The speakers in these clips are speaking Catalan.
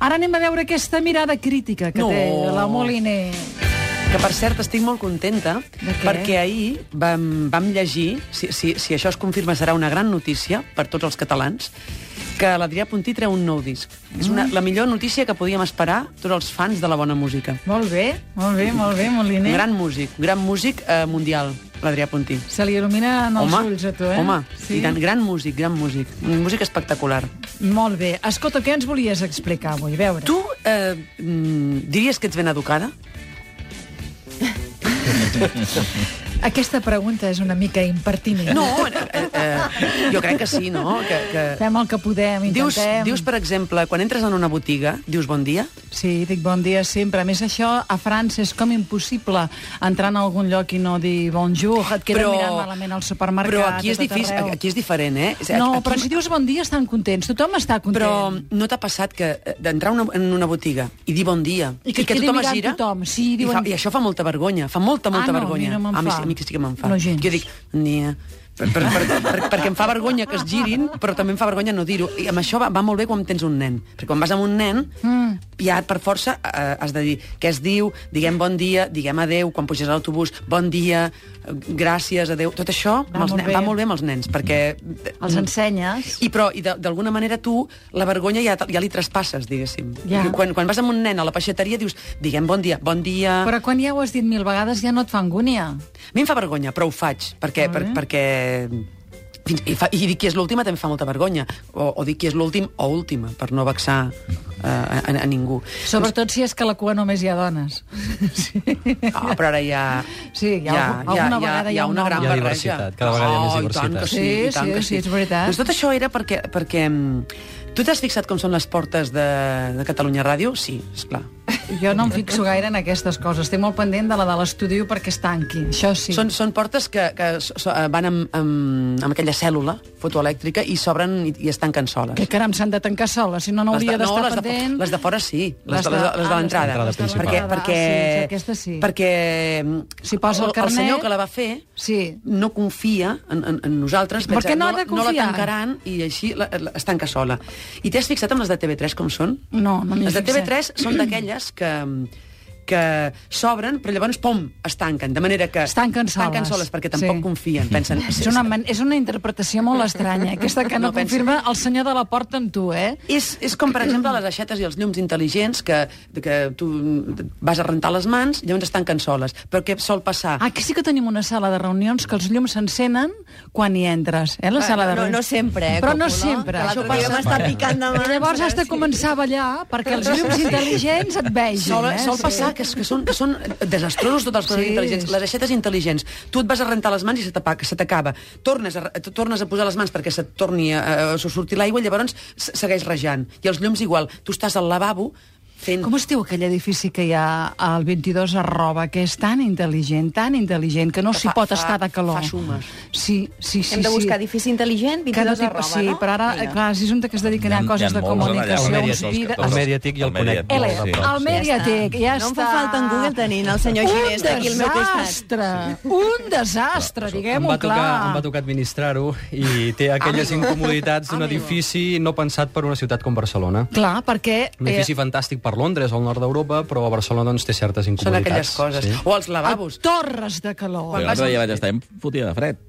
Ara anem a veure aquesta mirada crítica que té la Moliner. Que, per cert, estic molt contenta perquè ahir vam llegir, si això es confirma serà una gran notícia per tots els catalans, que l'Adrià Puntí treu un nou disc. És la millor notícia que podíem esperar tots els fans de la bona música. Molt bé, Moliner. Gran músic mundial, l'Adrià Puntí. Se li il·luminen els ulls a tu, eh? Home, i tant, gran músic. Un músic espectacular. Molt bé. Escolta, què ens volies explicar avui? A veure. Tu diries que ets ben educada? Aquesta pregunta és una mica impertinent. No, jo crec que sí, no? Fem el que podem, intentem. Dius, per exemple, quan entres en una botiga, dius bon dia? Sí, dic bon dia sempre. A més, això a França és com impossible entrar en algun lloc i no dir bonjour. Et queden mirant malament al supermercat. Però aquí és difícil, aquí és diferent, eh? No, però si dius bon dia estan contents. Tothom està content. Però no t'ha passat que d'entrar en una botiga i dir bon dia i que tothom es gira? Sí, i això fa molta vergonya. Fa molta vergonya. A mi no me'n fa. A mi sí que me'n fa. No, gens. Jo dic, nia... perquè em fa vergonya que es girin, però també em fa vergonya no dir-ho. I amb això va molt bé quan tens un nen. Perquè quan vas amb un nen, ja per força has de dir què es diu, diguem bon dia, diguem adeu, quan puges a l'autobús, bon dia, gràcies, adeu. Tot això va molt bé amb els nens, perquè... Els ensenyes. I d'alguna manera tu la vergonya ja li traspasses, diguéssim. Ja. Quan vas amb un nen a la peixateria dius, diguem bon dia. Però quan ja ho has dit 1000 vegades ja no et fa angúnia. A mi em fa vergonya, però ho faig, perquè i dir qui és l'última també fa molta vergonya, o dir qui és l'últim o última, per no vexar a ningú. Sobretot si és que a la cua només hi ha dones. Sí. Però ara sí, alguna vegada hi ha una gran barreja. Cada vegada hi ha més diversitat. Sí, és veritat. Tot això era perquè tu t'has fixat com són les portes de Catalunya Ràdio? Sí, esclar. Jo no em fixo gaire en aquestes coses. Estic molt pendent de la de l'estudi perquè es tanqui. Això sí. Són portes que van amb aquella cèl·lula fotoelèctrica i s'obren i es tanquen soles. Que caram, s'han de tancar soles? Si no hauria d'estar pendent... Les de fora sí, les de l'entrada. Perquè el senyor que la va fer no confia en nosaltres. Per què no ha de confiar? No la tancaran i així es tanca sola. I t'has fixat amb les de TV3 com són? No m'hi he fixat. Les de TV3 són d'aquelles que s'obren, però llavors, pom, es tanquen, de manera que... Es tanquen soles, perquè tampoc confien, pensen... És una interpretació molt estranya, aquesta que no confirma el senyor de la porta amb tu, eh? És com, per exemple, les aixetes i els llums intel·ligents, que tu vas a rentar les mans, llavors es tanquen soles. Però què sol passar? Aquí sí que tenim una sala de reunions que els llums s'encenen quan hi entres, eh? La sala de reunions. No sempre, Però no sempre. Això passa. M'està picant de mans. Llavors has de començar a ballar perquè els llums intel·ligents et vegin. Sol passar que són desastrosos tots els coses intel·ligents. Les aixetes intel·ligents. Tu et vas a rentar les mans i se t'acaba. Tornes a posar les mans perquè se't torni a sortir l'aigua i llavors segueix rejant. I els llums igual. Tu estàs al lavabo fent... Com es diu aquell edifici que hi ha al 22 arroba, que és tan intel·ligent, que no s'hi pot estar de calor? Fa sumes. Sí. Hem de buscar edifici intel·ligent, 22 arroba, no? Sí, però ara, clar, si és un que es dediquen a coses de comunicació... El Mediatic i el Connect. El Mediatic, ja està. No em fa falta en Google tenint el senyor Ginés d'aquí al meu costat. Un desastre, diguem-ho clar. Em va tocar administrar-ho i té aquelles incomoditats d'un edifici no pensat per una ciutat com Barcelona. Clar, perquè... Un edifici fantàstic per Londres o al nord d'Europa, però a Barcelona doncs té certes incomoditats. Són aquelles coses. Sí. O els lavabos. Torres de calor. Però l'altre dia vaig estar fotia de fred.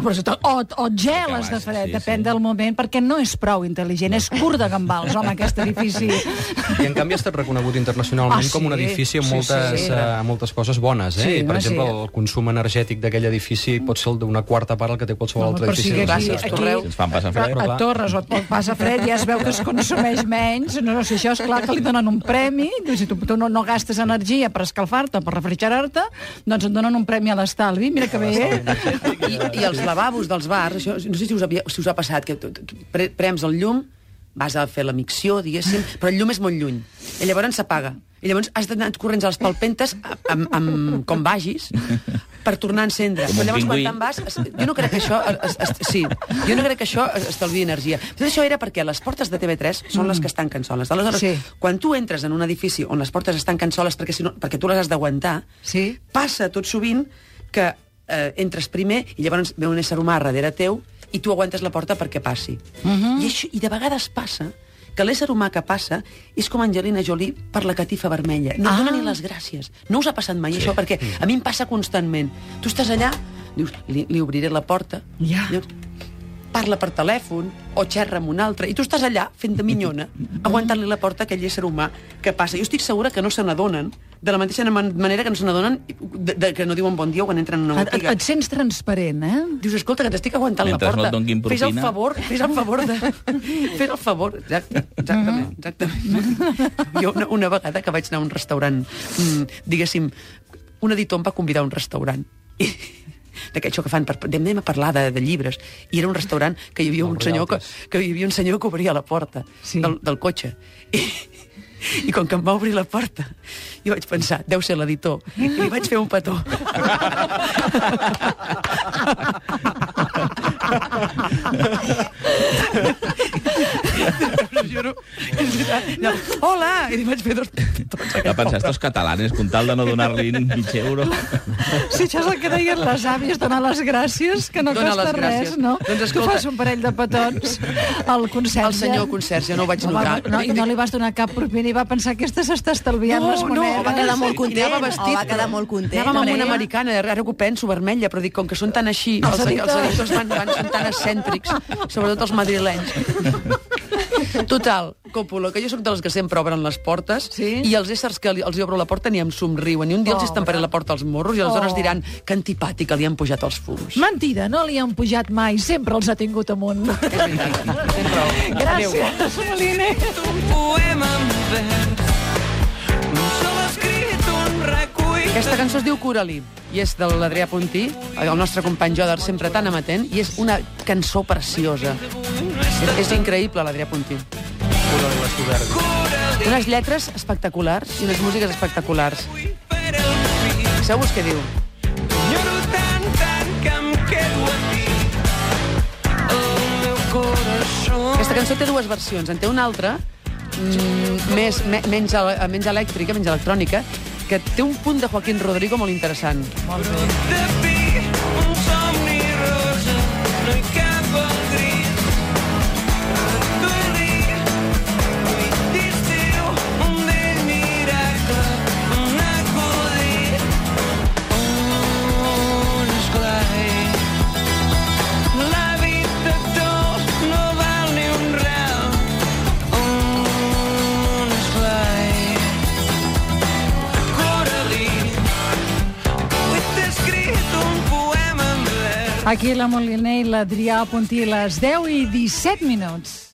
O geles de fred, depèn del moment, perquè no és prou intel·ligent, és curt de gambals, home, aquest edifici. I en canvi ha estat reconegut internacionalment com un edifici amb moltes coses bones, eh? Per exemple, el consum energètic d'aquell edifici pot ser el d'una quarta part el que té qualsevol altre edifici. Ens fan passar fred. A Torres o et passa fred ja es veu que es consumeix menys. No sé, això és clar que li donen un premi, si tu no gastes energia per escalfar-te o per refrigerar-te, doncs et donen un premi a l'estalvi, mira que bé. I els lavabos dels bars, això, no sé si us ha passat, que prems el llum, vas a fer la micció, diguéssim, però el llum és molt lluny, i llavors s'apaga. I llavors has d'anar corrents a les palpentes com vagis per tornar a encendre. Però llavors quan te'n vas... Jo no crec que això estalviï energia. Tot això era perquè les portes de TV3 són les que es tanquen soles. Aleshores, quan tu entres en un edifici on les portes es tanquen soles perquè tu les has d'aguantar, passa tot sovint que entres primer i llavors ve un ésser humà darrere teu i tu aguantes la porta perquè passi. I de vegades passa que l'ésser humà que passa és com Angelina Jolie per la catifa vermella. No dona ni les gràcies. No us ha passat mai això? Perquè a mi em passa constantment. Tu estàs allà, dius, li obriré la porta, dius, parla per telèfon o xerra amb un altre, i tu estàs allà fent de minyona, aguantant-li la porta a aquell ésser humà que passa. Jo estic segura que no se n'adonen, de la mateixa manera que no se n'adonen que no diuen bon dia quan entren en una botiga. Et sents transparent, eh? Dius, escolta, que t'estic aguantant la porta. Fes el favor de... Fes el favor. Exactament. Jo una vegada que vaig anar a un restaurant, diguéssim, un editor em va convidar a un restaurant, d'aquest que fan, anem a parlar de llibres, i era un restaurant que hi havia un senyor que obria la porta del cotxe, i com que em va obrir la porta jo vaig pensar, deu ser l'editor, i li vaig fer un petó. Hola! I li vaig fer dos petons. Va pensar, estos catalanes, con tal de no donar-li mig euro... Sí, això és el que deien les àvies, donar les gràcies, que no costa res, no? Tu fas un parell de petons al conserge. El senyor conserge, no ho vaig notar. I no li vas donar cap propina i va pensar que aquesta s'està estalviant les monedes. Va quedar molt content. Va quedar molt content. Anàvem amb una americana, ara que ho penso, vermella, però dic, com que són tan així, els editors són tan excèntrics, sobretot els madrilenys. Total, Còpolo, que jo soc dels que sempre obren les portes, i els éssers que els obro la porta ni em somriuen, i un dia els estamparé la porta als morros i les dones diran que antipàtica li han pujat els fums. Mentida, no li han pujat mai, sempre els ha tingut amunt. És veritat, sempre. Gràcies, Moliner. Un poema en vers, sol escrit un recull. Aquesta cançó es diu Coralí, i és de l'Adrià Puntí, el nostre company Jodar, sempre tan amatent, i és una cançó preciosa. És increïble, l'Adrià Puntí. Unes lletres espectaculars i unes músiques espectaculars. Sabeu què diu? Nyoro tant que em quedo aquí, el meu corazón. Aquesta cançó té dues versions. En té una altra, menys elèctrica, menys electrònica, que té un punt de Joaquín Rodrigo molt interessant. De fi, un somni rosa, no hi cap el gris. Ratolí, nit d'estiu, un vell miracle, un acudit, un esglai. La vida dolç no val ni un ral, un esglai. Aquí la Moliner i l'Adrià Puntí, les 10:17.